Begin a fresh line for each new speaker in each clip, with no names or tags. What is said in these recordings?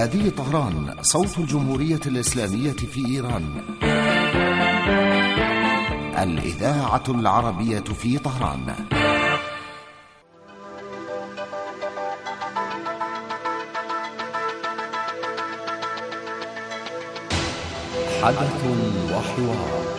هذه طهران، صوت الجمهورية الإسلامية في إيران. الإذاعة العربية في طهران. حدث وحوار.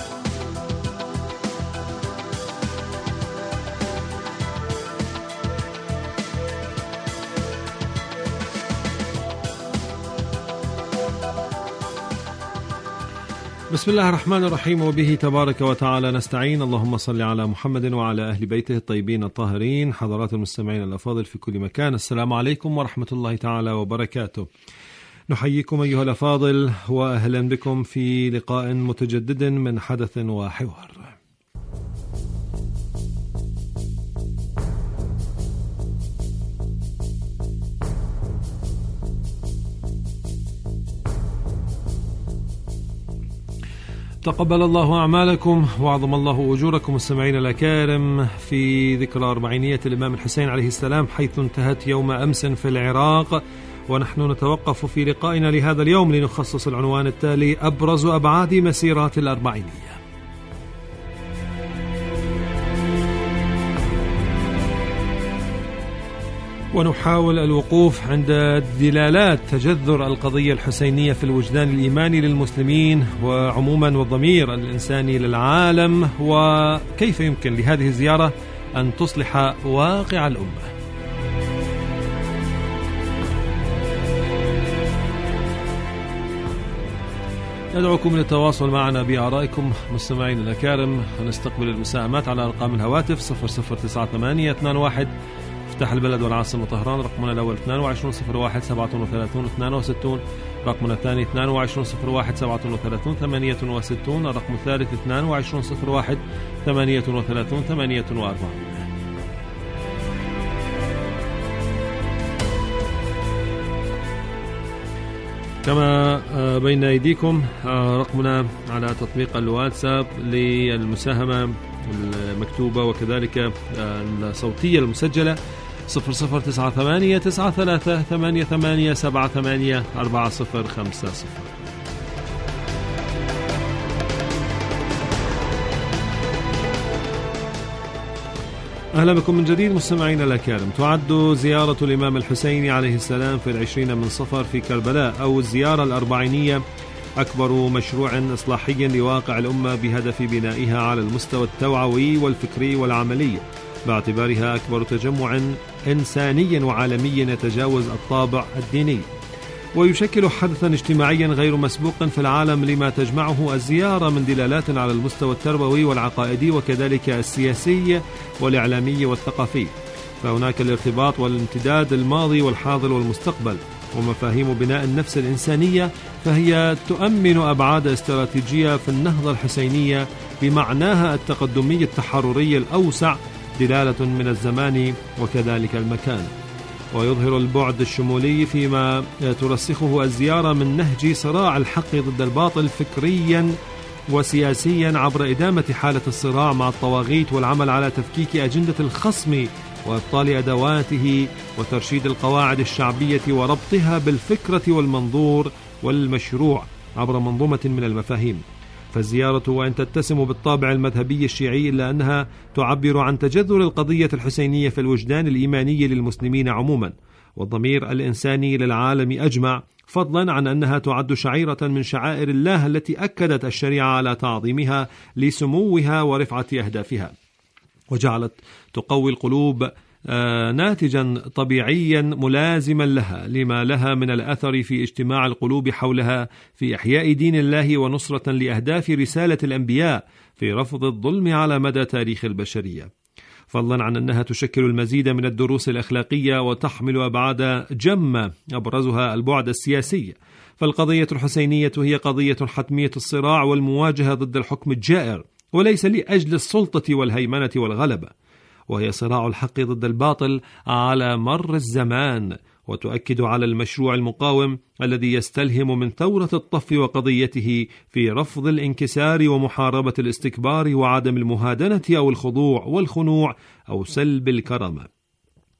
بسم الله الرحمن الرحيم، وبه تبارك وتعالى نستعين. اللهم صل على محمد وعلى أهل بيته الطيبين الطاهرين. حضرات المستمعين الأفاضل في كل مكان، السلام عليكم ورحمة الله تعالى وبركاته. نحييكم أيها الأفاضل وأهلا بكم في لقاء متجدد من حدث وحوار. تقبل الله أعمالكم وعظم الله أجوركم مستمعين الأكارم في ذكرى 40 الإمام الحسين عليه السلام، حيث انتهت يوم أمس في العراق. ونحن نتوقف في لقائنا لهذا اليوم لنخصص العنوان التالي: أبرز أبعاد مسيرات الأربعينية. ونحاول الوقوف عند دلالات تجذر القضية الحسينية في الوجدان الإيماني للمسلمين وعموما والضمير الإنساني للعالم، وكيف يمكن لهذه الزيارة أن تصلح واقع الأمة. ندعوكم للتواصل معنا بآرائكم مستمعين الأكارم. نستقبل المساهمات على أرقام الهواتف 009821 افتح البلد والعاصمة طهران. رقمنا الأول 2201 37 62. رقمنا الثاني 2201 37 68. الرقم الثالث 2201 38 48. كما بين أيديكم رقمنا على تطبيق الواتساب للمساهمة المكتوبة وكذلك الصوتية المسجلة 0098 93 88 78 4050. أهلا بكم من جديد مستمعين الأكارم. تعد زيارة الإمام الحسين عليه السلام في 20 من صفر في كربلاء أو الزيارة الأربعينية أكبر مشروع إصلاحي لواقع الأمة بهدف بنائها على المستوى التوعوي والفكري والعملي، باعتبارها أكبر تجمع إنساني وعالمي يتجاوز الطابع الديني، ويشكل حدثا اجتماعيا غير مسبوق في العالم لما تجمعه الزيارة من دلالات على المستوى التربوي والعقائدي وكذلك السياسي والإعلامي والثقافي. فهناك الارتباط والامتداد الماضي والحاضر والمستقبل، ومفاهيم بناء النفس الإنسانية فهي تؤمن أبعاد استراتيجية في النهضة الحسينية بمعناها التقدمي التحرري الأوسع، دلالة من الزمان وكذلك المكان. ويظهر البعد الشمولي فيما ترسخه الزيارة من نهج صراع الحق ضد الباطل فكريا وسياسيا عبر إدامة حالة الصراع مع الطواغيت والعمل على تفكيك أجندة الخصم وإبطال أدواته وترشيد القواعد الشعبية وربطها بالفكرة والمنظور والمشروع عبر منظومة من المفاهيم. فالزيارة وإن تتسم بالطابع المذهبي الشيعي إلا أنها تعبر عن تجذر القضية الحسينية في الوجدان الإيماني للمسلمين عموما والضمير الإنساني للعالم أجمع، فضلا عن أنها تعد شعيرة من شعائر الله التي أكدت الشريعة على تعظيمها لسموها ورفعة أهدافها، وجعلت تقوي القلوب ناتجا طبيعيا ملازما لها لما لها من الأثر في اجتماع القلوب حولها في إحياء دين الله ونصرة لأهداف رسالة الأنبياء في رفض الظلم على مدى تاريخ البشرية، فضلا عن أنها تشكل المزيد من الدروس الأخلاقية وتحمل أبعاد جمة أبرزها البعد السياسي. فالقضية الحسينية هي قضية حتمية الصراع والمواجهة ضد الحكم الجائر، وليس لأجل السلطة والهيمنة والغلبة، وهي صراع الحق ضد الباطل على مر الزمان، وتؤكد على المشروع المقاوم الذي يستلهم من ثورة الطف وقضيته في رفض الانكسار ومحاربة الاستكبار وعدم المهادنة أو الخضوع والخنوع أو سلب الكرامة.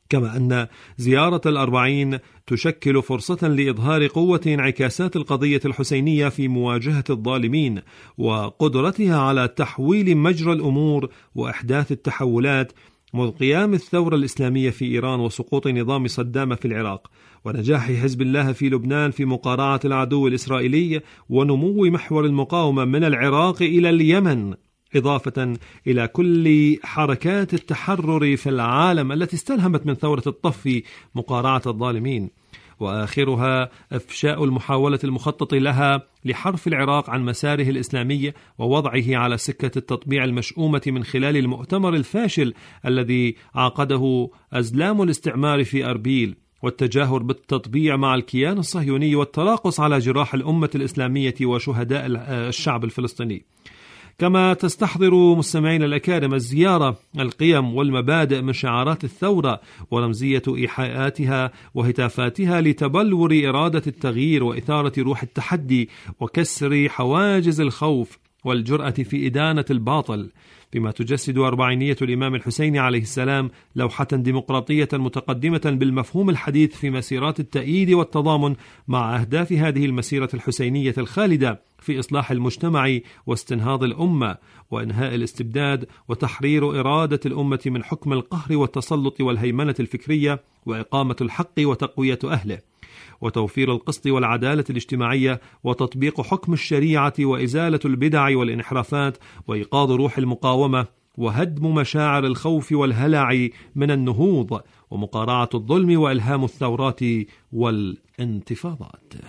كما أن زيارة الأربعين تشكل فرصة لإظهار قوة انعكاسات القضية الحسينية في مواجهة الظالمين وقدرتها على تحويل مجرى الأمور وإحداث التحولات منذ قيام الثورة الإسلامية في إيران وسقوط نظام صدام في العراق ونجاح حزب الله في لبنان في مقارعة العدو الإسرائيلي ونمو محور المقاومة من العراق إلى اليمن، إضافة إلى كل حركات التحرر في العالم التي استلهمت من ثورة الطف مقارعة الظالمين، وآخرها إفشاء المحاولة المخطط لها لحرف العراق عن مساره الإسلامي ووضعه على سكة التطبيع المشؤومة من خلال المؤتمر الفاشل الذي عقده أزلام الاستعمار في أربيل، والتجاهر بالتطبيع مع الكيان الصهيوني والتراقص على جراح الأمة الإسلامية وشهداء الشعب الفلسطيني. كما تستحضر مستمعين الأكارم الزيارة القيم والمبادئ من شعارات الثورة ورمزية إيحاءاتها وهتافاتها لتبلور إرادة التغيير وإثارة روح التحدي وكسر حواجز الخوف والجرأة في إدانة الباطل، بما تجسد أربعينية الإمام الحسيني عليه السلام لوحة ديمقراطية متقدمة بالمفهوم الحديث في مسيرات التأييد والتضامن مع أهداف هذه المسيرة الحسينية الخالدة في إصلاح المجتمع واستنهاض الأمة وإنهاء الاستبداد وتحرير إرادة الأمة من حكم القهر والتسلط والهيمنة الفكرية وإقامة الحق وتقوية أهله وتوفير القسط والعدالة الاجتماعية وتطبيق حكم الشريعة وإزالة البدع والانحرافات وإيقاظ روح المقاومة وهدم مشاعر الخوف والهلع من النهوض ومقارعة الظلم وإلهام الثورات والانتفاضات.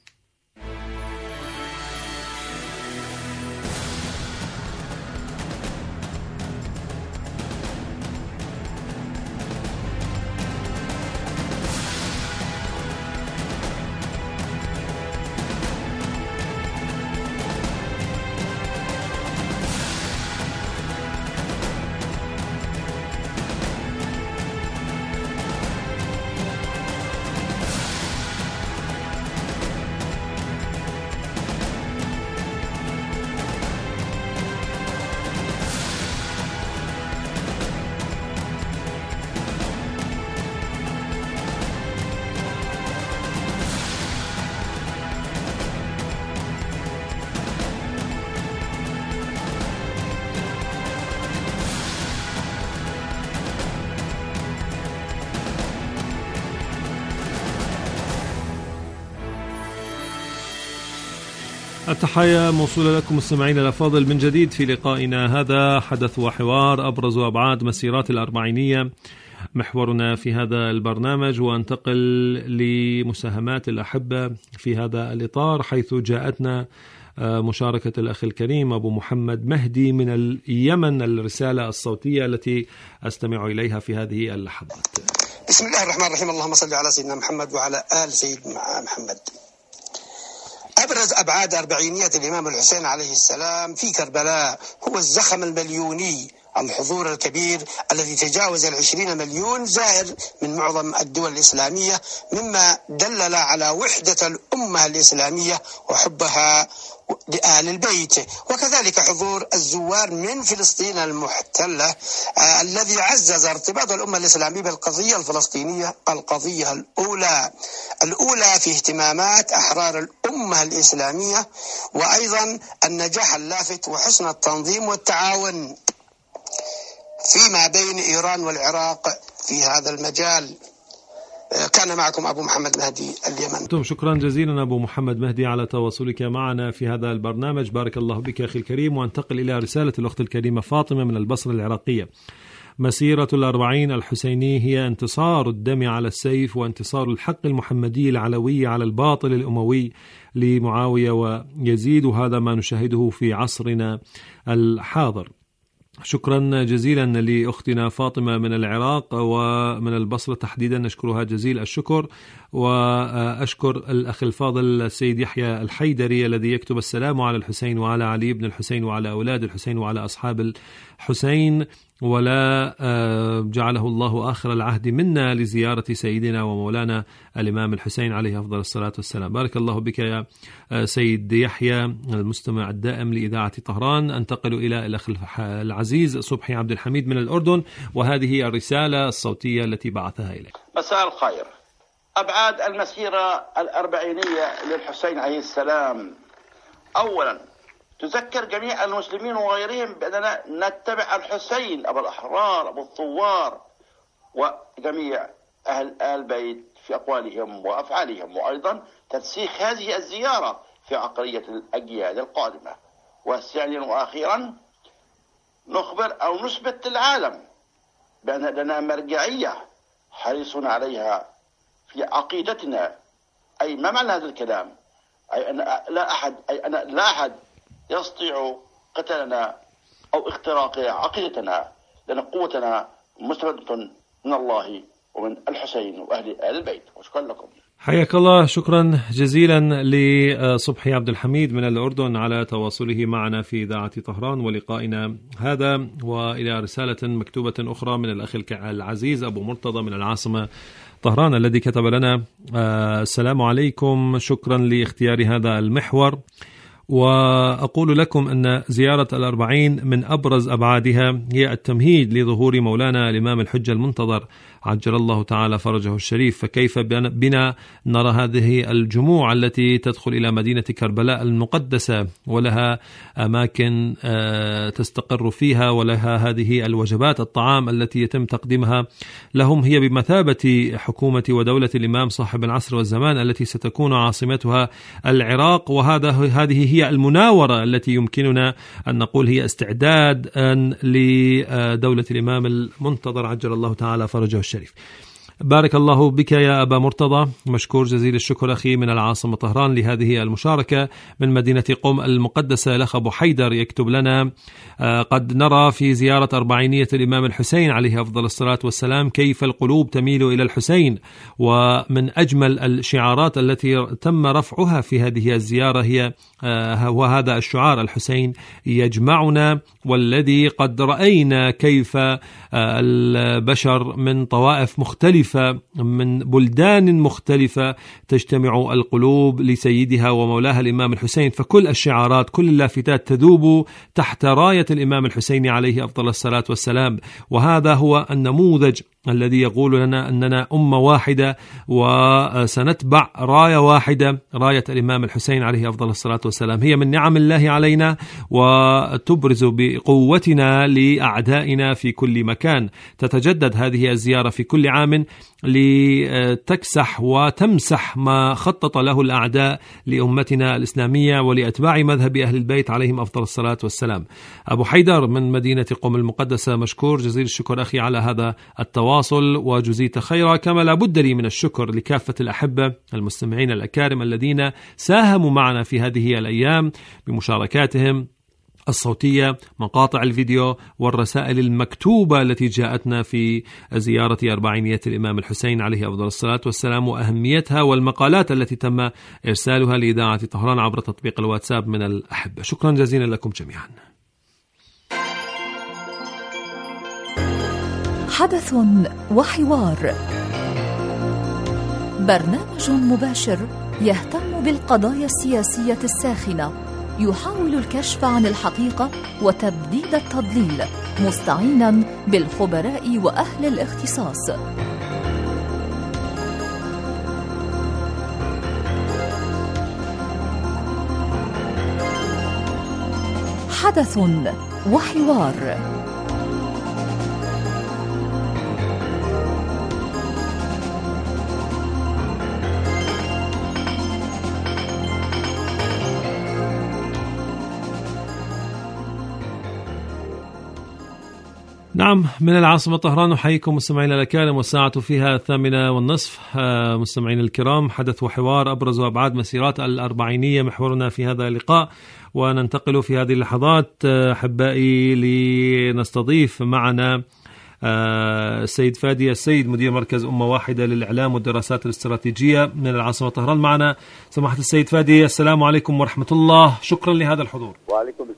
التحية موصولة لكم مستمعين الأفاضل من جديد في لقائنا هذا حدث وحوار أبرز أبعاد مسيرات الأربعينية محورنا في هذا البرنامج، وانتقل لمساهمات الأحبة في هذا الإطار حيث جاءتنا مشاركة الأخ الكريم أبو محمد مهدي من اليمن، الرسالة الصوتية التي أستمع إليها في هذه اللحظات.
بسم الله الرحمن الرحيم، اللهم صل على سيدنا محمد وعلى آل سيدنا محمد. أبرز أبعاد أربعينية الإمام الحسين عليه السلام في كربلاء هو الزخم المليوني، الحضور الكبير الذي تجاوز 20 مليون زائر من معظم الدول الإسلامية، مما دلل على وحدة الأمة الإسلامية وحبها لآل البيت، وكذلك حضور الزوار من فلسطين المحتلة الذي عزز ارتباط الأمة الإسلامية بالقضية الفلسطينية، القضية الأولى في اهتمامات أحرار الأمة الإسلامية، وأيضا النجاح اللافت وحسن التنظيم والتعاون فيما بين إيران والعراق في هذا المجال. كان معكم أبو محمد مهدي اليمن.
شكرا جزيلا أبو محمد مهدي على تواصلك معنا في هذا البرنامج، بارك الله بك أخي الكريم. وانتقل إلى رسالة الأخت الكريمة فاطمة من البصرة العراقية. مسيرة الأربعين الحسيني هي انتصار الدم على السيف وانتصار الحق المحمدي العلوي على الباطل الأموي لمعاوية ويزيد، وهذا ما نشاهده في عصرنا الحاضر. شكرا جزيلا لأختنا فاطمة من العراق ومن البصرة تحديدا، نشكرها جزيل الشكر. وأشكر الأخ الفاضل السيد يحيى الحيدري الذي يكتب السلام على الحسين وعلى علي بن الحسين وعلى أولاد الحسين وعلى أصحاب الحسين ولا جعله الله آخر العهد منا لزيارة سيدنا ومولانا الإمام الحسين عليه أفضل الصلاة والسلام. بارك الله بك يا سيد يحيى المستمع الدائم لإذاعة طهران. أنتقل إلى الأخ العزيز صبحي عبد الحميد من الأردن، وهذه الرسالة الصوتية التي بعثها إليك.
مساء الخير. أبعاد المسيرة الأربعينية للحسين عليه السلام: أولا، تذكر جميع المسلمين وغيرهم بأننا نتبع الحسين أبو الأحرار أبو الثوار وجميع أهل البيت في أقوالهم وأفعالهم، وأيضا ترسيخ هذه الزيارة في عقلية الأجيال القادمة. وثانيا وأخيرا، نخبر أو نثبت للعالم بأن لنا مرجعية حريصون عليها في عقيدتنا. أي ما معنى هذا الكلام؟ أي أن لا أحد يستطيع قتلنا أو اختراق عقيدتنا، لأن قوتنا مستمدة من الله ومن الحسين وأهل آل البيت. وشكرا لكم.
حياك الله. شكرا جزيلا لصبحي عبد الحميد من الأردن على تواصله معنا في إذاعة طهران ولقائنا هذا. وإلى رسالة مكتوبة أخرى من الأخ العزيز أبو مرتضى من العاصمة طهران، الذي كتب لنا: السلام عليكم، شكرا لاختيار هذا المحور، وأقول لكم أن زيارة الأربعين من أبرز أبعادها هي التمهيد لظهور مولانا الإمام الحجة المنتظر عجل الله تعالى فرجه الشريف. فكيف بنا نرى هذه الجموع التي تدخل إلى مدينة كربلاء المقدسة ولها أماكن تستقر فيها ولها هذه الوجبات الطعام التي يتم تقديمها لهم، هي بمثابة حكومة ودولة الإمام صاحب العصر والزمان التي ستكون عاصمتها العراق. هذه هي المناورة التي يمكننا أن نقول هي استعداد لدولة الإمام المنتظر عجل الله تعالى فرجه الشريف. بارك الله بك يا أبا مرتضى، مشكور جزيل الشكر أخي من العاصمة طهران لهذه المشاركة. من مدينة قم المقدسة الأخ أبو حيدر يكتب لنا: قد نرى في زيارة أربعينية الإمام الحسين عليه أفضل الصلاة والسلام كيف القلوب تميل إلى الحسين، ومن أجمل الشعارات التي تم رفعها في هذه الزيارة هي وهذا الشعار: الحسين يجمعنا. والذي قد رأينا كيف البشر من طوائف مختلفة من بلدان مختلفة تجتمع القلوب لسيدها ومولاها الإمام الحسين، فكل الشعارات كل اللافتات تذوب تحت راية الإمام الحسين عليه أفضل الصلاة والسلام. وهذا هو النموذج الذي يقول لنا أننا أمة واحدة وسنتبع راية واحدة، راية الإمام الحسين عليه أفضل الصلاة والسلام. هي من نعم الله علينا وتبرز بقوتنا لأعدائنا في كل مكان. تتجدد هذه الزيارة في كل عام لتكسح وتمسح ما خطط له الأعداء لأمتنا الإسلامية ولأتباع مذهب أهل البيت عليهم أفضل الصلاة والسلام. أبو حيدر من مدينة قم المقدسة، مشكور جزيل الشكر أخي على هذا التواصل وجزيت خيرا. كما لابد لي من الشكر لكافة الأحبة المستمعين الأكارم الذين ساهموا معنا في هذه الأيام بمشاركاتهم الصوتية، مقاطع الفيديو والرسائل المكتوبة التي جاءتنا في زيارة أربعينية الإمام الحسين عليه أفضل الصلاة والسلام وأهميتها، والمقالات التي تم إرسالها لإذاعة طهران عبر تطبيق الواتساب من الأحبة. شكرا جزيلا لكم جميعا.
حدث وحوار، برنامج مباشر يهتم بالقضايا السياسية الساخنة، يحاول الكشف عن الحقيقة وتبديد التضليل، مستعينا بالخبراء وأهل الاختصاص. حدث وحوار.
نعم، من العاصمة طهران نحييكم مستمعينا الأكارم، والساعة فيها 8:30. مستمعين الكرام، حدث وحوار، أبرز وأبعاد مسيرات الأربعينية محورنا في هذا اللقاء. وننتقل في هذه اللحظات أحبائي لنستضيف معنا السيد فادي السيد، مدير مركز أمة واحدة للإعلام والدراسات الاستراتيجية من العاصمة طهران. معنا سماحة السيد فادي، السلام عليكم ورحمة الله، شكرا لهذا الحضور.
وعليكم السلام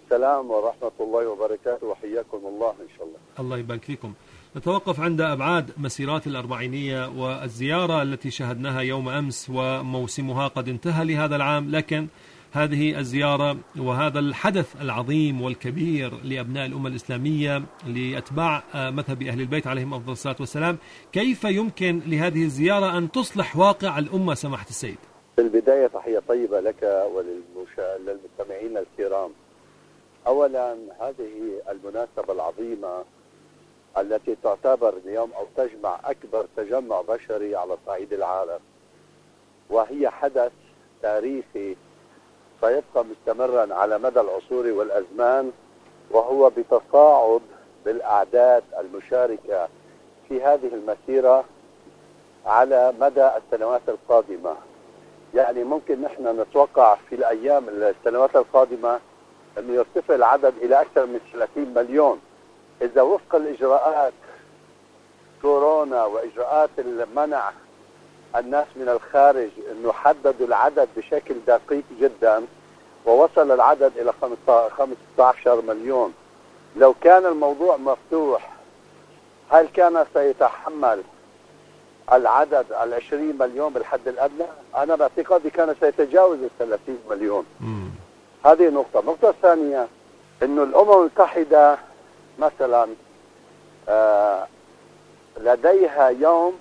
السلام ورحمة الله وبركاته، وحياكم الله إن شاء الله.
الله يبارك فيكم. نتوقف عند أبعاد مسيرات الأربعينية والزيارة التي شاهدناها يوم أمس، وموسمها قد انتهى لهذا العام، لكن هذه الزيارة وهذا الحدث العظيم والكبير لأبناء الأمة الإسلامية لأتباع مذهب أهل البيت عليهم أفضل الصلاة والسلام، كيف يمكن لهذه الزيارة أن تصلح واقع الأمة سماحة السيد؟
في البداية تحية طيبة لك وللمستمعين الكرام. أولا هذه المناسبة العظيمة التي تعتبر اليوم أو تجمع أكبر تجمع بشري على صعيد العالم، وهي حدث تاريخي سيبقى مستمرا على مدى العصور والأزمان، وهو بتصاعد بالأعداد المشاركة في هذه المسيرة على مدى السنوات القادمة. يعني ممكن نحن نتوقع في السنوات القادمة أن يرتفع العدد إلى أكثر من 30 مليون، إذا وفق الإجراءات كورونا وإجراءات المنع الناس من الخارج أنه حددوا العدد بشكل دقيق جدا ووصل العدد إلى 15 مليون. لو كان الموضوع مفتوح هل كان سيتحمل العدد 20 مليون بالحد الأدنى؟ أنا باعتقادي كان سيتجاوز 30 مليون. هذه نقطة. النقطة الثانية أنه الأمم المتحدة مثلا لديها يوم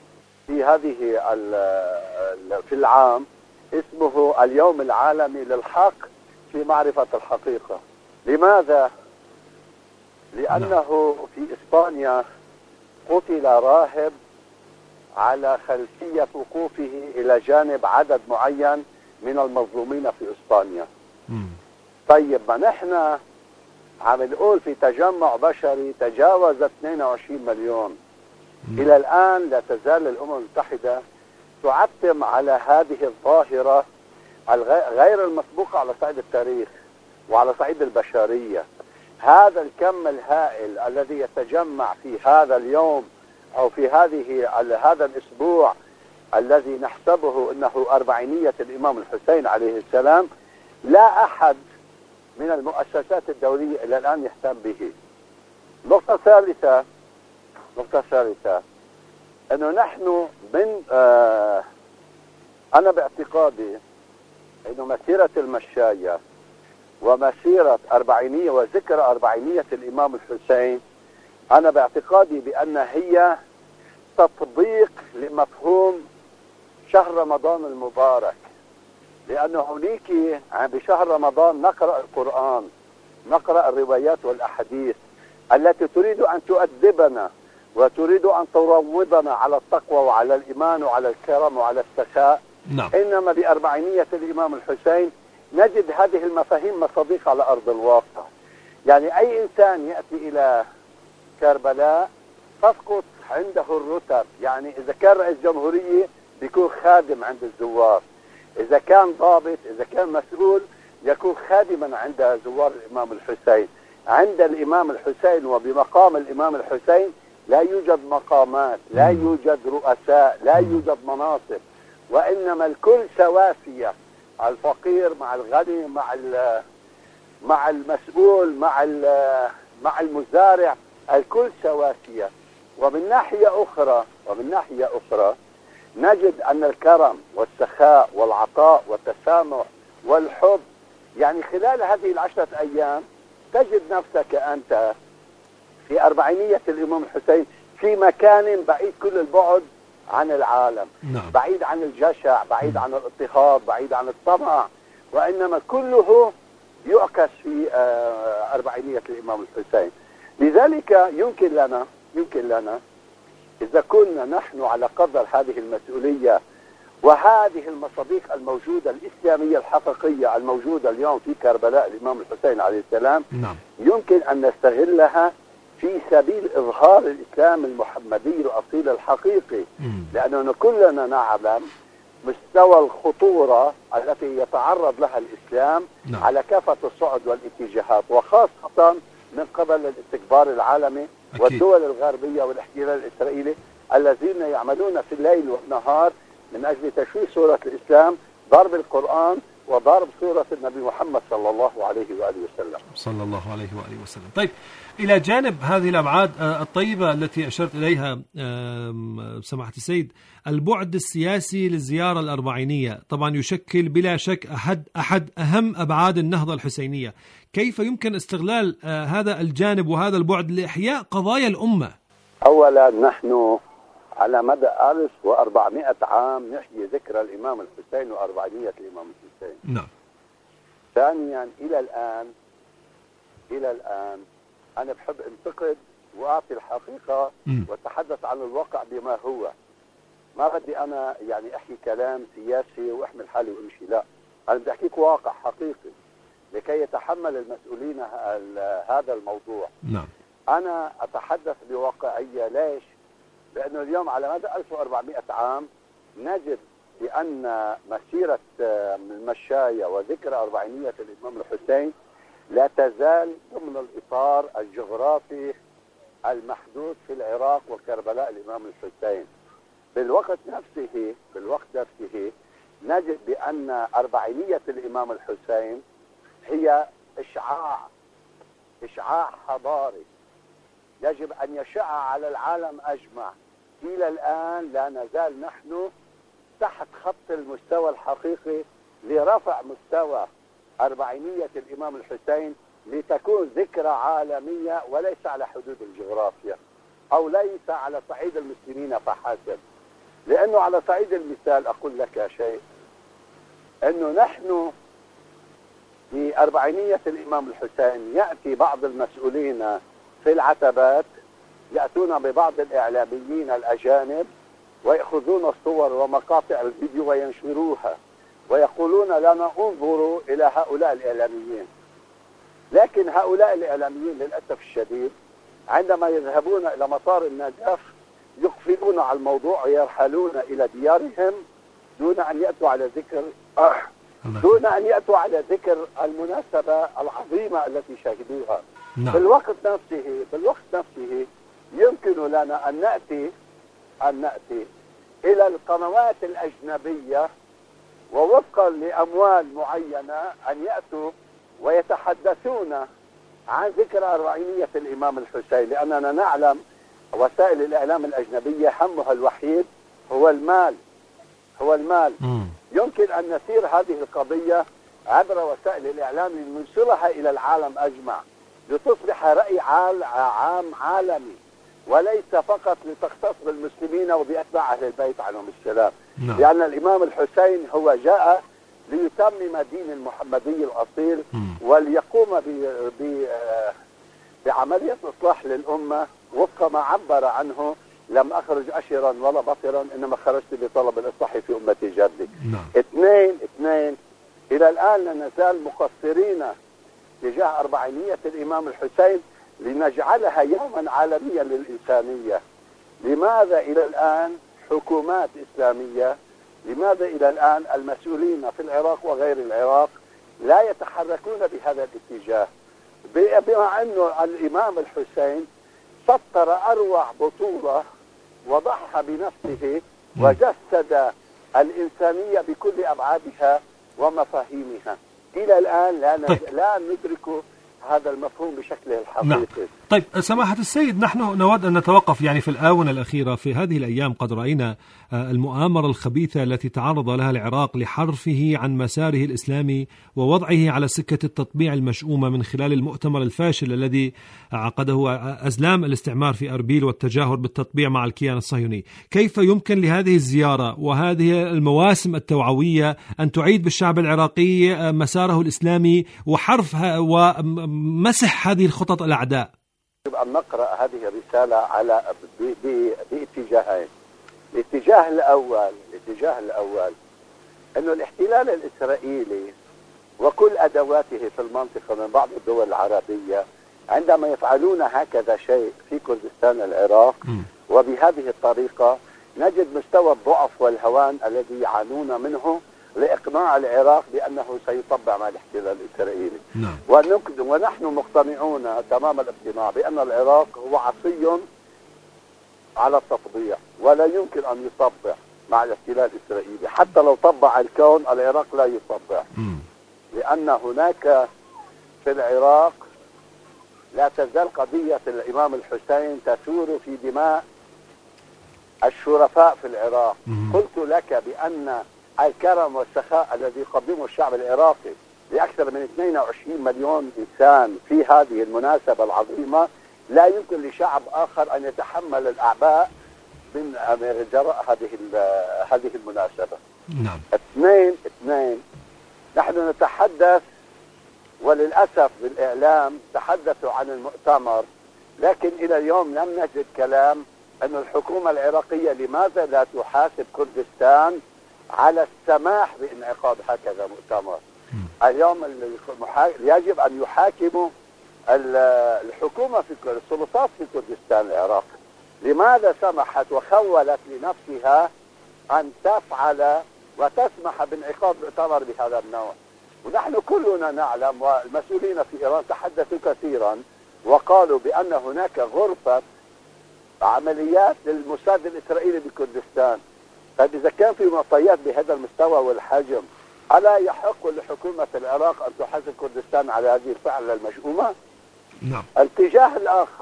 في العام اسمه اليوم العالمي للحق في معرفة الحقيقة. لماذا؟ لأنه في إسبانيا قتل راهب على خلفية وقوفه إلى جانب عدد معين من المظلومين في إسبانيا. طيب ما نحن عم نقول في تجمع بشري تجاوز 22 مليون. إلى الآن لا تزال الأمم المتحدة تعتم على هذه الظاهرة غير المسبوقة على صعيد التاريخ وعلى صعيد البشرية. هذا الكم الهائل الذي يتجمع في هذا اليوم أو في هذا الأسبوع الذي نحسبه أنه أربعينية الإمام الحسين عليه السلام، لا أحد من المؤسسات الدولية إلى الآن يهتم به. نقطة ثالثة أنه نحن أنا باعتقادي أنه مسيرة المشاية ومسيرة أربعينية وذكرى أربعينية الإمام الحسين، أنا باعتقادي بأن هي تطبيق لمفهوم شهر رمضان المبارك، لأنه هناك بشهر رمضان نقرأ القرآن، نقرأ الروايات والأحاديث التي تريد أن تؤدبنا وتريد أن تروضنا على التقوى وعلى الإيمان وعلى الكرم وعلى السخاء. إنما بأربعينية الإمام الحسين نجد هذه المفاهيم مصادق على أرض الواقع. يعني أي إنسان يأتي إلى كربلاء تسقط عنده الرتب. يعني إذا كان رئيس جمهورية بيكون خادم عند الزوار، إذا كان ضابط، إذا كان مسؤول يكون خادما عند زوار الإمام الحسين. عند الإمام الحسين وبمقام الإمام الحسين لا يوجد مقامات، لا يوجد رؤساء، لا يوجد مناصب، وإنما الكل سواسية، الفقير مع الغني مع المسؤول مع المزارع، الكل سواسية. ومن ناحية أخرى نجد أن الكرم والسخاء والعطاء والتسامح والحب، يعني خلال هذه 10 أيام تجد نفسك أنت في أربعينية الإمام الحسين في مكان بعيد كل البعد عن العالم. بعيد عن الجشع، بعيد عن الاضطهاد، بعيد عن الطمع، وإنما كله يعكس في أربعينية الإمام الحسين. لذلك يمكن لنا إذا كنا نحن على قدر هذه المسؤولية وهذه المصادق الموجودة الإسلامية الحقيقية الموجودة اليوم في كربلاء الإمام الحسين عليه السلام، يمكن أن نستغلها في سبيل إظهار الإسلام المحمدي الأصيل الحقيقي. لأننا كلنا نعلم مستوى الخطورة التي يتعرض لها الإسلام على كافة الصعد والاتجاهات، وخاصة من قبل الاستكبار العالمي والدول الغربية والاحتلال الإسرائيلي الذين يعملون في الليل والنهار من أجل تشويه صورة الإسلام، ضرب القرآن وضرب صورة النبي محمد صلى الله عليه وآله وسلم.
صلى الله عليه وآله وسلم. طيب، إلى جانب هذه الأبعاد الطيبة التي أشرت إليها سماحة السيد، البعد السياسي للزيارة الأربعينية طبعا يشكل بلا شك أحد أهم أبعاد النهضة الحسينية. كيف يمكن استغلال هذا الجانب وهذا البعد لإحياء قضايا الأمة؟
أولا، نحن على مدى 1400 عام نحيي ذكرى الإمام الحسين وأربعينية الإمام الحسين.
نعم.
ثانيا، إلى الآن أنا بحب انتقد وأعطي الحقيقة وأتحدث عن الواقع بما هو. ما بدي أنا يعني أحكي كلام سياسي وأحمل حالي وأمشي، لا، أنا بدي أحكيك واقع حقيقي لكي يتحمل المسؤولين هذا الموضوع.
نعم.
أنا أتحدث بواقعية. ليش؟ لأنه اليوم على مدى 1400 عام نجد بأن مسيرة المشاية وذكرى أربعينية الإمام الحسين لا تزال ضمن الإطار الجغرافي المحدود في العراق وكربلاء الإمام الحسين. بالوقت نفسه نجد بأن أربعينية الإمام الحسين هي إشعاع حضاري يجب أن يشع على العالم أجمع. إلى الآن لا نزال نحن تحت خط المستوى الحقيقي لرفع مستوى أربعينية الإمام الحسين لتكون ذكرى عالمية وليس على حدود الجغرافيا أو ليس على صعيد المسلمين فحسب. لأنه على صعيد المثال أقول لك شيء، أنه نحن في أربعينية الإمام الحسين يأتي بعض المسؤولين في العتبات يأتون ببعض الإعلاميين الأجانب ويأخذون الصور ومقاطع الفيديو وينشروها ويقولون لنا انظروا إلى هؤلاء الإعلاميين. لكن هؤلاء الإعلاميين للأسف الشديد عندما يذهبون إلى مطار النجف يقفلون على الموضوع ويرحلون إلى ديارهم دون أن يأتوا على ذكر المناسبة العظيمة التي شهدوها.
نعم.
بالوقت نفسه يمكن لنا أن نأتي إلى القنوات الأجنبية ووفقا لأموال معينة أن يأتوا ويتحدثون عن ذكرى أربعينية الإمام الحسين، لأننا نعلم وسائل الإعلام الأجنبية همها الوحيد هو المال. يمكن أن نسير هذه القضية عبر وسائل الإعلام لننشرها إلى العالم أجمع لتصبح رأي عام عالمي وليس فقط لتختص بالمسلمين وبأتباع أهل البيت عليهم السلام.
نعم.
لأن الإمام الحسين هو جاء ليتمم دين المحمدي الأصيل وليقوم بعملية إصلاح للأمة وفق ما عبر عنه: لم أخرج أشرا ولا بطرا إنما خرجت بطلب الإصلاح في أمة جدي.
نعم.
اثنين إلى الآن لا نزال مقصرين تجاه أربعينية الإمام الحسين لنجعلها يوما عالميا للإنسانية. لماذا إلى الآن حكومات إسلامية، لماذا إلى الآن المسؤولين في العراق وغير العراق لا يتحركون بهذا الاتجاه؟ بما أنه الإمام الحسين سطر أروع بطولة وضحى بنفسه وجسد الإنسانية بكل أبعادها ومفاهيمها. إلى الآن لا ندرك هذا المفهوم بشكله الحقيقي.
نعم. طيب سماحة السيد، نحن نود أن نتوقف في الآونة الأخيرة. في هذه الأيام قد رأينا المؤامرة الخبيثة التي تعرض لها العراق لحرفه عن مساره الإسلامي ووضعه على سكة التطبيع المشؤومة من خلال المؤتمر الفاشل الذي عقده أزلام الاستعمار في أربيل والتجاهر بالتطبيع مع الكيان الصهيوني. كيف يمكن لهذه الزيارة وهذه المواسم التوعوية أن تعيد بالشعب العراقي مساره الإسلامي وحرفها ومسح هذه الخطط الأعداء؟
يجب أن نقرأ هذه الرسالة على باتجاهين. الاتجاه الأول أنه الاحتلال الإسرائيلي وكل أدواته في المنطقة من بعض الدول العربية عندما يفعلون هكذا شيء في كردستان العراق وبهذه الطريقة نجد مستوى الضعف والهوان الذي يعانون منه لإقناع العراق بأنه سيطبع مع الاحتلال الإسرائيلي.
نعم.
ونحن مقتنعون تمام الاقتناع بأن العراق هو عصي على التطبيع ولا يمكن أن يطبع. مع الاحتلال الإسرائيلي. حتى لو طبع الكون العراق لا يطبع، لأن هناك في العراق لا تزال قضية الإمام الحسين تثور في دماء الشرفاء في العراق. قلت لك بأن الكرم والسخاء الذي يقدمه الشعب العراقي لأكثر من 22 مليون إنسان في هذه المناسبة العظيمة لا يمكن لشعب آخر أن يتحمل الأعباء من جراء هذه المناسبة.
نعم.
اثنين، نحن نتحدث وللأسف بالإعلام تحدثوا عن المؤتمر، لكن إلى اليوم لم نجد كلام أن الحكومة العراقية لماذا لا تحاسب كردستان على السماح بانعقاد هكذا مؤتمر. اليوم يجب أن يحاكموا الحكومة في السلطات في كردستان العراق، لماذا سمحت وخولت لنفسها أن تفعل وتسمح بانعقاد مؤتمر بهذا النوع. ونحن كلنا نعلم، والمسؤولين في إيران تحدثوا كثيرا وقالوا بأن هناك غرفة عمليات للموساد الإسرائيلي بكردستان. طيب إذا كان في معطيات بهذا المستوى والحجم، ألا يحق لحكومة العراق أن تحاسب كردستان على هذه الفعلة المشؤومة؟
نعم.
الاتجاه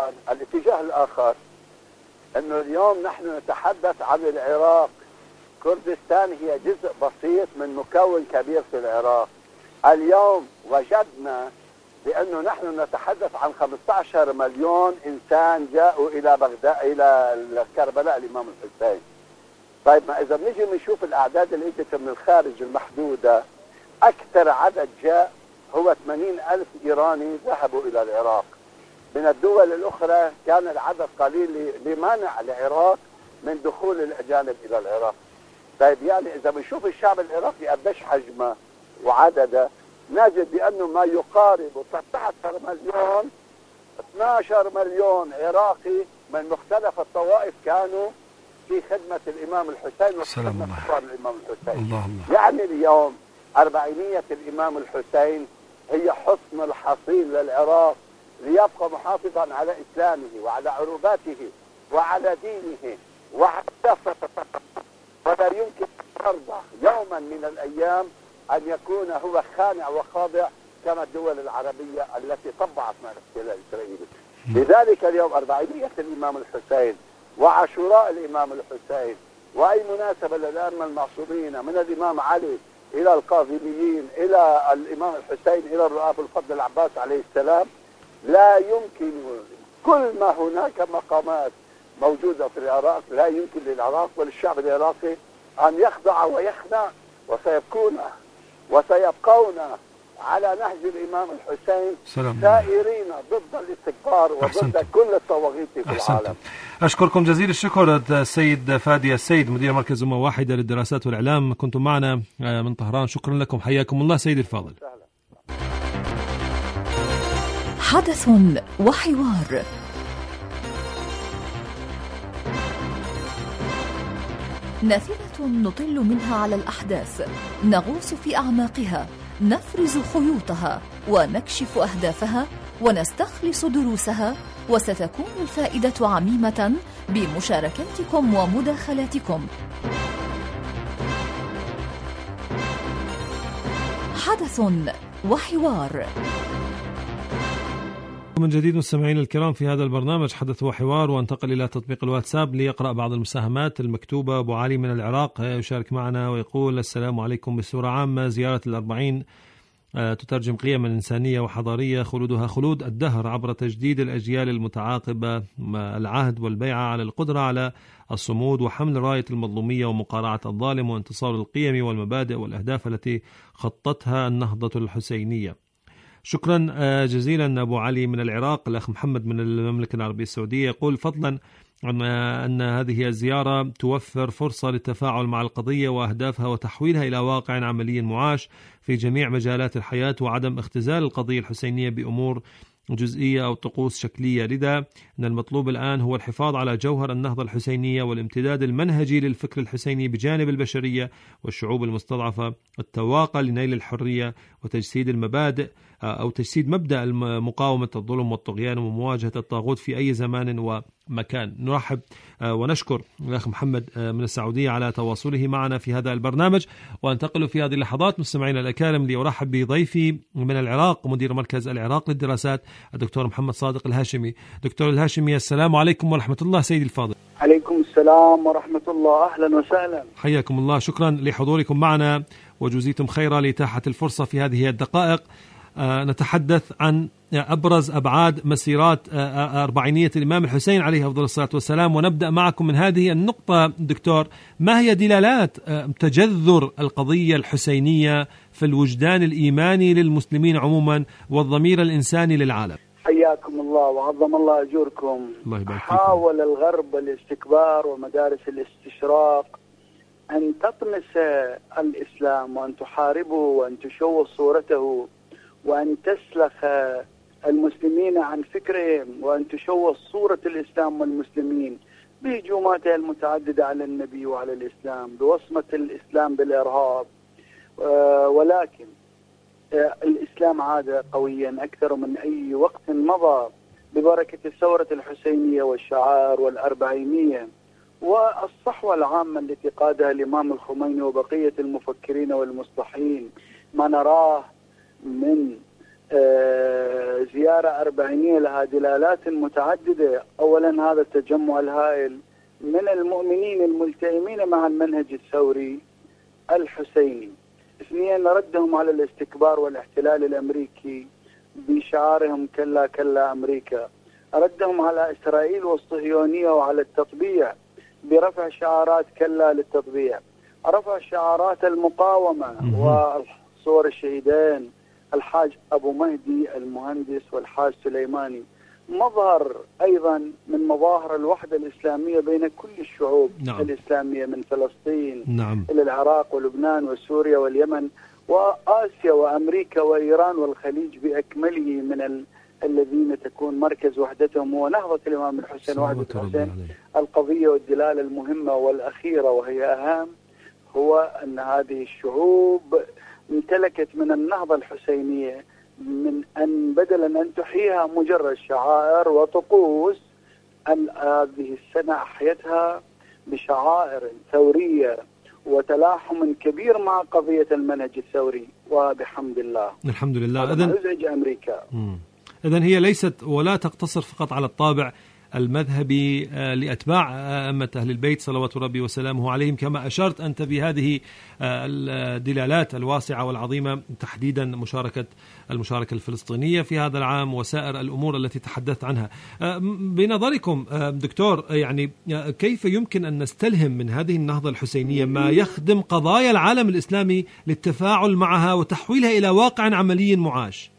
الآخر أنه اليوم نحن نتحدث عن العراق. كردستان هي جزء بسيط من مكون كبير في العراق. اليوم وجدنا بأنه نحن نتحدث عن 15 مليون إنسان جاءوا إلى بغداد، إلى كربلاء الإمام الحسين. طيب ما إذا بنيجي بنشوف الأعداد اللي اجت من الخارج المحدودة، أكثر عدد جاء هو 80,000 إيراني ذهبوا إلى العراق. من الدول الأخرى كان العدد قليل لمنع العراق من دخول الأجانب إلى العراق. طيب يعني إذا بنشوف الشعب العراقي قديش حجمه وعدده، نجد بأنه ما يقارب 19 مليون 12 مليون عراقي من مختلف الطوائف كانوا في خدمة الإمام الحسين وخدمة الإمام الحسين.
الله.
يعني اليوم أربعينية الإمام الحسين هي حصن الحصين للعراق ليبقى محافظا على إسلامه وعلى عروباته وعلى دينه وعلى ولا يمكن يرضى يوما من الأيام أن يكون هو خانع وخاضع كما الدول العربية التي طبعت مع الاحتلال الإسرائيلي. لذلك اليوم أربعينية الإمام الحسين وعاشوراء الإمام الحسين وأي مناسبة للأئمة المعصومين من الإمام علي إلى القاظميين إلى الإمام الحسين إلى الرؤاب الفضل العباس عليه السلام، لا يمكن، كل ما هناك مقامات موجودة في العراق لا يمكن للعراق وللشعب العراقي أن يخضع ويخنع، وسيبقون على نهج الإمام الحسين سائرين ضد الاستكبار وضد كل الطواغيت في العالم.
أشكركم جزيل الشكر السيد فادي السيد مدير مركز أمة واحدة للدراسات والإعلام، كنتم معنا من طهران. شكرا لكم، حياكم الله سيدي الفاضل.
حدث وحوار. نافذة نطل منها على الأحداث، نغوص في أعماقها، نفرز خيوطها ونكشف أهدافها ونستخلص دروسها، وستكون الفائدة عميمة بمشاركاتكم ومداخلاتكم. حدث وحوار.
من جديد مستمعين الكرام في هذا البرنامج حدث وحوار، وانتقل إلى تطبيق الواتساب ليقرأ بعض المساهمات المكتوبة. أبو علي من العراق يشارك معنا ويقول: السلام عليكم. بصورة عامة زيارة الأربعين تترجم قيم إنسانية وحضارية خلودها خلود الدهر عبر تجديد الأجيال المتعاقبة العهد والبيعة على القدرة على الصمود وحمل راية المظلومية ومقارعة الظالم وانتصار القيم والمبادئ والأهداف التي خطتها النهضة الحسينية. شكرا جزيلا أبو علي من العراق. الأخ محمد من المملكة العربية السعودية يقول: فضلا عن أن هذه الزيارة توفر فرصة للتفاعل مع القضية وأهدافها وتحويلها إلى واقع عملي معاش في جميع مجالات الحياة، وعدم اختزال القضية الحسينية بأمور جزئية أو طقوس شكلية. لذا أن المطلوب الآن هو الحفاظ على جوهر النهضة الحسينية والامتداد المنهجي للفكر الحسيني بجانب البشرية والشعوب المستضعفة، التواقى لنيل الحرية وتجسيد المبادئ أو تجسيد مبدأ مقاومة الظلم والطغيان ومواجهة الطاغوت في أي زمان ومكان. نرحب ونشكر الأخ محمد من السعودية على تواصله معنا في هذا البرنامج، وانتقل في هذه اللحظات مستمعينا الأكارم لأرحب بضيفي من العراق مدير مركز العراق للدراسات الدكتور محمد صادق الهاشمي. دكتور الهاشمي، السلام عليكم ورحمة الله. سيدي الفاضل.
عليكم السلام ورحمة الله، أهلا وسهلا.
حياكم الله، شكرا لحضوركم معنا وجزيتم خيرا لإتاحة الفرصة في هذه الدقائق. نتحدث عن أبرز أبعاد مسيرات أربعينية الإمام الحسين عليه أفضل الصلاة والسلام، ونبدأ معكم من هذه النقطة دكتور. ما هي دلالات تجذر القضية الحسينية في الوجدان الإيماني للمسلمين عموما والضمير الإنساني للعالم؟
حياكم الله وعظم الله أجوركم. حاول الغرب الاستكبار ومدارس الاستشراق أن تطمس الإسلام وأن تحاربه وأن تشوه صورته وأن تسلخ المسلمين عن فكرهم وأن تشوه صورة الإسلام والمسلمين بهجوماتها المتعددة على النبي وعلى الإسلام، بوصمة الإسلام بالإرهاب. ولكن الإسلام عاد قويا أكثر من أي وقت مضى ببركة الثورة الحسينية والشعائر والأربعينية والصحوة العامة التي قادها الإمام الخميني وبقية المفكرين والمصلحين. ما نراه من زيارة أربعينية لها دلالات متعددة. أولا هذا التجمع الهائل من المؤمنين الملتئمين مع المنهج الثوري الحسيني. اثنين، ردهم على الاستكبار والاحتلال الأمريكي بشعارهم كلا كلا أمريكا. ردهم على إسرائيل والصهيونية وعلى التطبيع برفع شعارات كلا للتطبيع. رفع شعارات المقاومة وصور الشهيدين الحاج أبو مهدي المهندس والحاج سليماني، مظهر أيضا من مظاهر الوحدة الإسلامية بين كل الشعوب الإسلامية من فلسطين إلى العراق ولبنان وسوريا واليمن وآسيا وأمريكا وإيران والخليج بأكمله، من الذين تكون مركز وحدتهم هو نهضة الإمام الحسين وحدة الحسين. القضية والدلالة المهمة والأخيرة وهي أهم هو أن هذه الشعوب امتلكت من النهضة الحسينية من أن بدلا أن تحييها مجرد شعائر وطقوس، هذه السنة أحيتها بشعائر ثورية وتلاحم كبير مع قضية المنهج الثوري، وبحمد الله
الحمد لله.
إذن أزعج أمريكا.
إذن هي ليست ولا تقتصر فقط على الطابع المذهبي لأتباع أئمة أهل البيت صلوات ربي وسلامه عليهم، كما أشرت أنت بهذه الدلالات الواسعة والعظيمة، تحديدا المشاركة الفلسطينية في هذا العام وسائر الأمور التي تحدثت عنها. بنظركم دكتور، يعني كيف يمكن أن نستلهم من هذه النهضة الحسينية ما يخدم قضايا العالم الإسلامي للتفاعل معها وتحويلها إلى واقع عملي معاش؟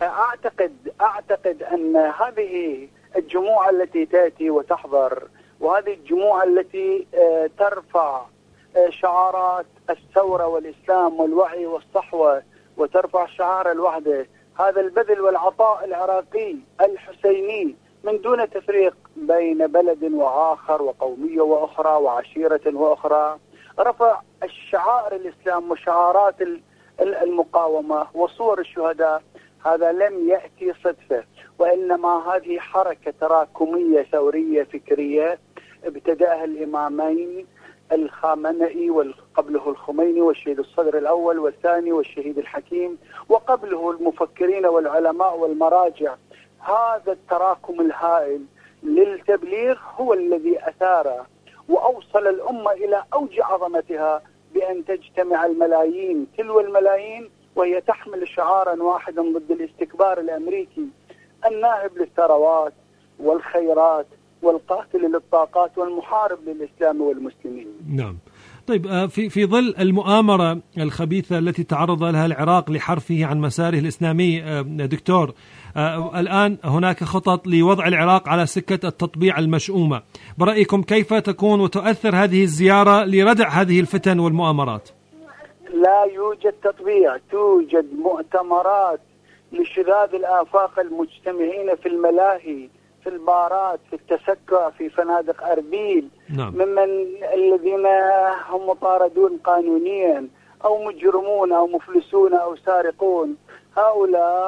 أعتقد أن هذه الجموع التي تأتي وتحضر، وهذه الجموع التي ترفع شعارات الثورة والإسلام والوعي والصحوة وترفع شعار الوحدة، هذا البذل والعطاء العراقي الحسيني من دون تفريق بين بلد وآخر وقومية وأخرى وعشيرة وأخرى، رفع الشعائر الإسلام وشعارات المقاومة وصور الشهداء، هذا لم يأتي صدفة، وإنما هذه حركة تراكمية ثورية فكرية ابتدأها الإمامين الخامنئي وقبله الخميني والشهيد الصدر الأول والثاني والشهيد الحكيم، وقبله المفكرين والعلماء والمراجع. هذا التراكم الهائل للتبليغ هو الذي أثار وأوصل الأمة إلى أوج عظمتها بأن تجتمع الملايين تلو الملايين وهي تحمل شعارا واحدا ضد الاستكبار الأمريكي الناهب للثروات والخيرات والقاتل للطاقات والمحارب للإسلام والمسلمين.
نعم. طيب، في ظل المؤامرة الخبيثة التي تعرض لها العراق لحرفه عن مساره الإسلامي دكتور، الآن هناك خطط لوضع العراق على سكة التطبيع المشؤومة، برأيكم كيف تكون وتؤثر هذه الزيارة لردع هذه الفتن والمؤامرات؟
لا يوجد تطبيع، توجد مؤتمرات لشذاذ الآفاق المجتمعين في الملاهي، في البارات، في التسكع، في فنادق أربيل.
نعم.
ممن الذين هم مطاردون قانونيا أو مجرمون أو مفلسون أو سارقون، هؤلاء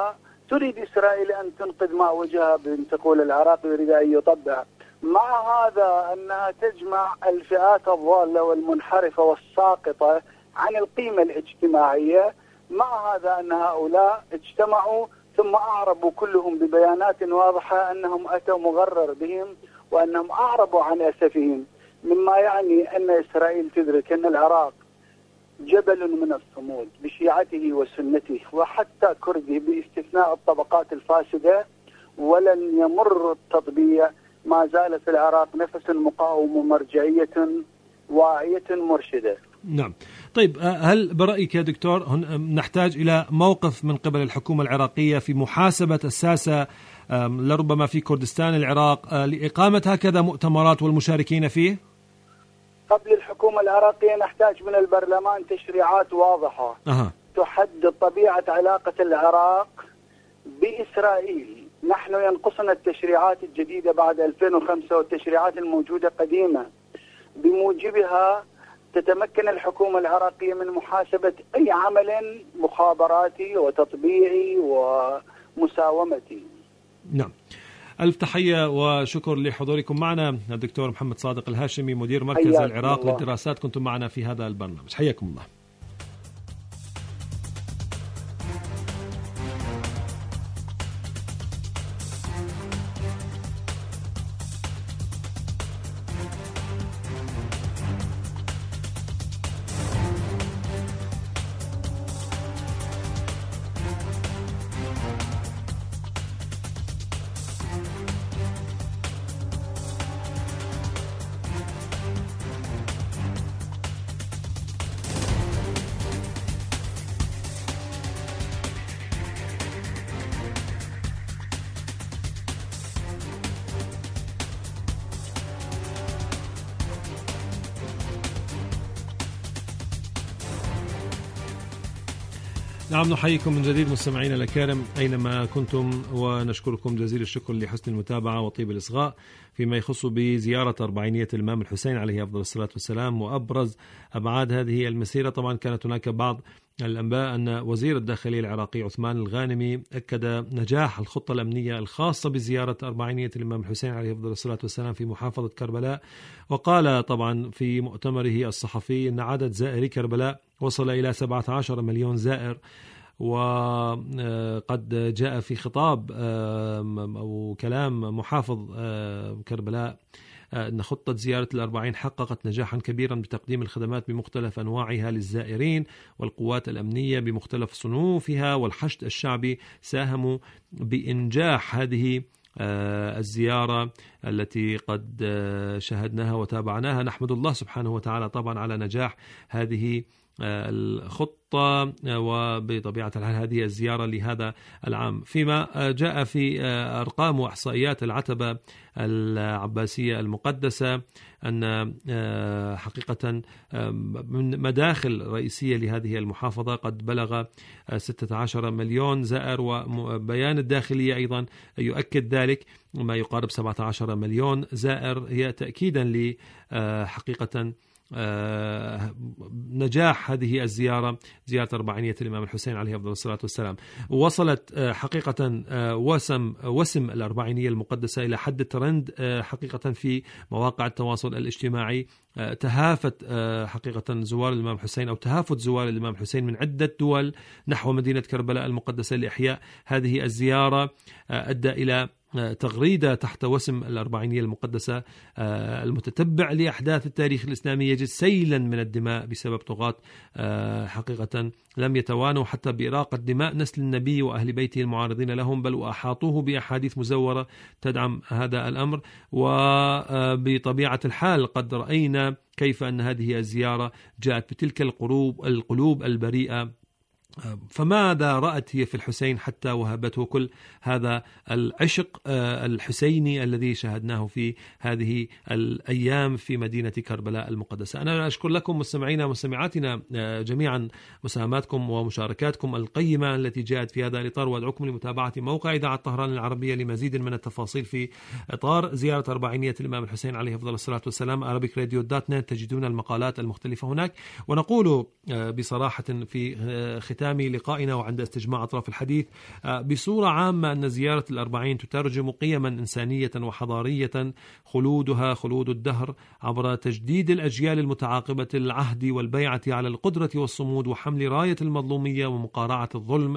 تريد إسرائيل أن تنقذ ما وجهها بأن تقول العراق يريد أن يطبع. مع هذا أنها تجمع الفئات الضالة والمنحرفة والساقطة عن القيمة الاجتماعية. مع هذا أن هؤلاء اجتمعوا ثم أعربوا كلهم ببيانات واضحة أنهم أتوا مغرر بهم وأنهم أعربوا عن أسفهم، مما يعني أن إسرائيل تدرك أن العراق جبل من الصمود بشيعته وسنته وحتى كرده باستثناء الطبقات الفاسدة، ولن يمر التطبيع. ما زال في العراق نفس مقاوم ومرجعية واعية مرشدة.
نعم. طيب، هل برأيك يا دكتور نحتاج إلى موقف من قبل الحكومة العراقية في محاسبة الساسة لربما في كردستان العراق لإقامة هكذا مؤتمرات والمشاركين فيه؟
قبل الحكومة العراقية نحتاج من البرلمان تشريعات واضحة تحدد طبيعة علاقة العراق بإسرائيل. نحن ينقصنا التشريعات الجديدة بعد 2005 والتشريعات الموجودة قديمة، بموجبها تتمكن الحكومة العراقية من محاسبة أي عمل مخابراتي وتطبيعي ومساومتي.
نعم. ألف تحية وشكر لحضوركم معنا الدكتور محمد صادق الهاشمي، مدير مركز العراق للدراسات، كنتم معنا في هذا البرنامج. حياكم الله. نعم، نحييكم من جديد مستمعينا الأكارم أينما كنتم، ونشكركم جزيل الشكر لحسن المتابعة وطيب الإصغاء فيما يخص بزيارة أربعينية الإمام الحسين عليه أفضل الصلاة والسلام وأبرز أبعاد هذه المسيرة. طبعا كانت هناك بعض الأنباء أن وزير الداخلية العراقي عثمان الغانمي أكد نجاح الخطة الأمنية الخاصة بزيارة أربعينية الإمام الحسين عليه أفضل الصلاة والسلام في محافظة كربلاء. وقال طبعا في مؤتمره الصحفي أن عدد زائري كربلاء وصل إلى 17 مليون زائر. وقد جاء في خطاب أو كلام محافظ كربلاء أن خطة زيارة الأربعين حققت نجاحا كبيرا بتقديم الخدمات بمختلف أنواعها للزائرين، والقوات الأمنية بمختلف صنوفها والحشد الشعبي ساهموا بإنجاح هذه الزيارة التي قد شاهدناها وتابعناها. نحمد الله سبحانه وتعالى طبعا على نجاح هذه الخطة وبطبيعة الحال هذه الزيارة لهذا العام. فيما جاء في أرقام وإحصائيات العتبة العباسية المقدسة أن حقيقة من مداخل رئيسية لهذه المحافظة قد بلغ 16 مليون زائر، وبيان الداخلية أيضا يؤكد ذلك، ما يقارب 17 مليون زائر، هي تأكيدا لحقيقة نجاح هذه الزيارة، زيارة أربعينية الإمام الحسين عليه أفضل الصلاة والسلام. وصلت حقيقة وسم الأربعينية المقدسة إلى حد الترند حقيقة في مواقع التواصل الاجتماعي. تهافت حقيقة زوار الإمام الحسين أو تهافت زوار الإمام الحسين من عدة دول نحو مدينة كربلاء المقدسة لإحياء هذه الزيارة، أدى إلى تغريدة تحت وسم الأربعينية المقدسة: المتتبع لأحداث التاريخ الإسلامي يجد سيلا من الدماء بسبب طغاة حقيقة لم يتوانوا حتى بإراقة دماء نسل النبي وأهل بيته المعارضين لهم، بل وأحاطوه بأحاديث مزورة تدعم هذا الأمر. وبطبيعة الحال قد رأينا كيف أن هذه الزيارة جاءت بتلك القلوب البريئة. فماذا رأت هي في الحسين حتى وهبته كل هذا العشق الحسيني الذي شاهدناه في هذه الأيام في مدينة كربلاء المقدسة؟ أنا أشكر لكم مستمعينا ومستمعاتنا جميعا مساهماتكم ومشاركاتكم القيمة التي جاءت في هذا الإطار، وأدعوكم لمتابعة موقع إذاعة طهران العربية لمزيد من التفاصيل في إطار زيارة أربعينية الإمام الحسين عليه أفضل الصلاة والسلام. arabicradio.net تجدون المقالات المختلفة هناك. ونقول بصراحة في ختام ختام لقائنا وعند استجماع أطراف الحديث، بصورة عامة أن زيارة الأربعين تترجم قيما إنسانية وحضارية خلودها خلود الدهر عبر تجديد الأجيال المتعاقبة العهد والبيعة على القدرة والصمود وحمل راية المظلومية ومقارعة الظلم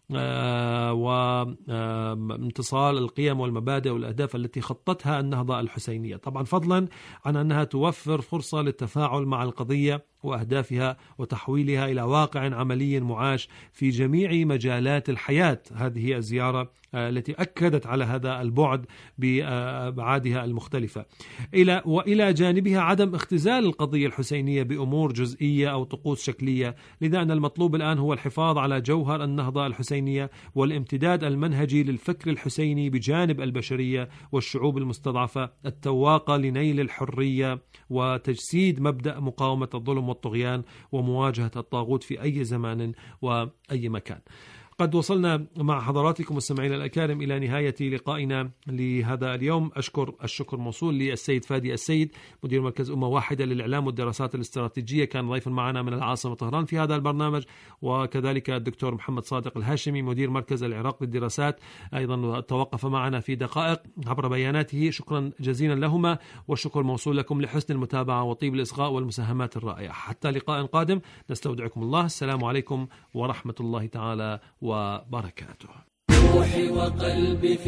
وامتصال القيم والمبادئ والأهداف التي خطتها النهضة الحسينية، طبعا فضلا عن أنها توفر فرصة للتفاعل مع القضية وأهدافها وتحويلها إلى واقع عملي معاش في جميع مجالات الحياة. هذه الزيارة التي أكدت على هذا البعد بأبعادها المختلفة، وإلى جانبها عدم اختزال القضية الحسينية بأمور جزئية أو طقوس شكلية، لذا أن المطلوب الآن هو الحفاظ على جوهر النهضة الحسينية والامتداد المنهجي للفكر الحسيني بجانب البشرية والشعوب المستضعفة التواقة لنيل الحرية وتجسيد مبدأ مقاومة الظلم والطغيان ومواجهة الطاغوت في أي زمان وأي مكان. قد وصلنا مع حضراتكم مستمعينا الأكارم إلى نهاية لقائنا لهذا اليوم. أشكر الشكر موصول للسيد فادي السيد مدير مركز أمة واحدة للإعلام والدراسات الاستراتيجية، كان ضيفا معنا من العاصمة طهران في هذا البرنامج، وكذلك الدكتور محمد صادق الهاشمي مدير مركز العراق للدراسات أيضا توقف معنا في دقائق عبر بياناته. شكرا جزيلا لهما، والشكر موصول لكم لحسن المتابعة وطيب الإصغاء والمساهمات الرائعة. حتى لقاء قادم نستودعكم الله، السلام عليكم ورحمة الله تعالى وبركاته.
روحي وقلبي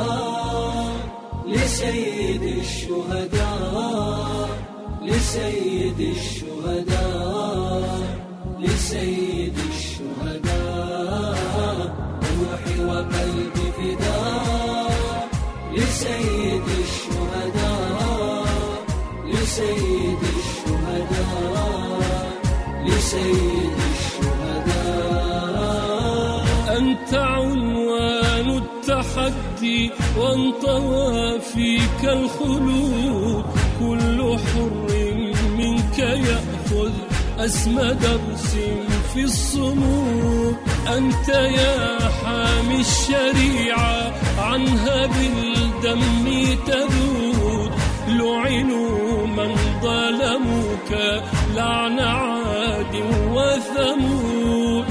فداء لسيد الشهداء، لسيد الشهداء، لسيد الشهداء. روحي وقلبي فداء لسيد الشهداء، لسيد الشهداء، لسيد الشهداء. أنت عنوان التحدي وانطوى فيك الخلود، كل حر منك يأخذ أسمى درس في الصمود. أنت يا حامي الشريعة عنها بالدم تذود، لعنوا من ظلموك لعن عاد وثمود.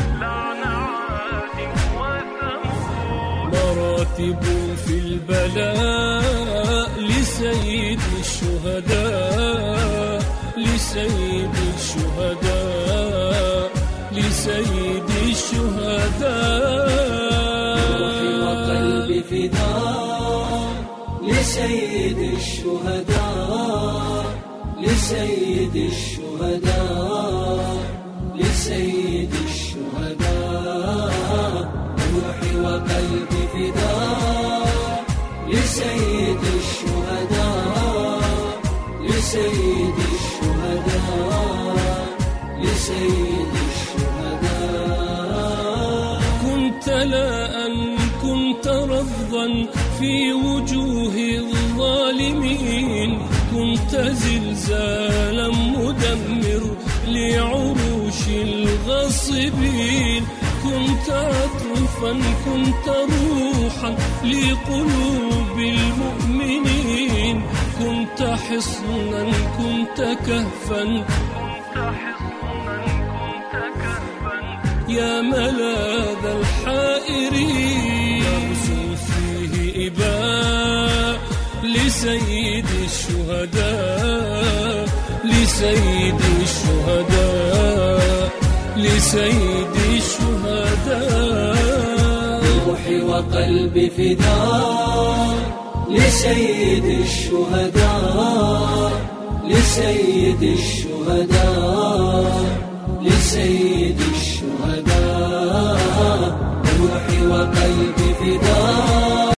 مراتب في البلاء لسيد الشهداء، لسيد الشهداء، لسيد الشهداء. روحي وقلبي فداء لسيد الشهداء، لسيد الشهداء، لسيد الشهداء. روحي وقلبي فداء لسيد الشهداء، لسيد الشهداء، لسيد الشهداء. كنت لا أن كنت رفضا في وجوه الظالمين، كنت زلزالا مدمر لعروش الغاصبين، كنت عطفا كنت روحا لقلوب المؤمنين، كنت حصنا كنت كهفا، يا ملاذ الحائرين. درس فيه إباء لسيد الشهداء، لسيد الشهداء، لسيد الشهداء. روحي وقلبي فداء لسيد الشهداء، لسيد الشهداء، لسيد الشهداء. روحي وقلبي فداء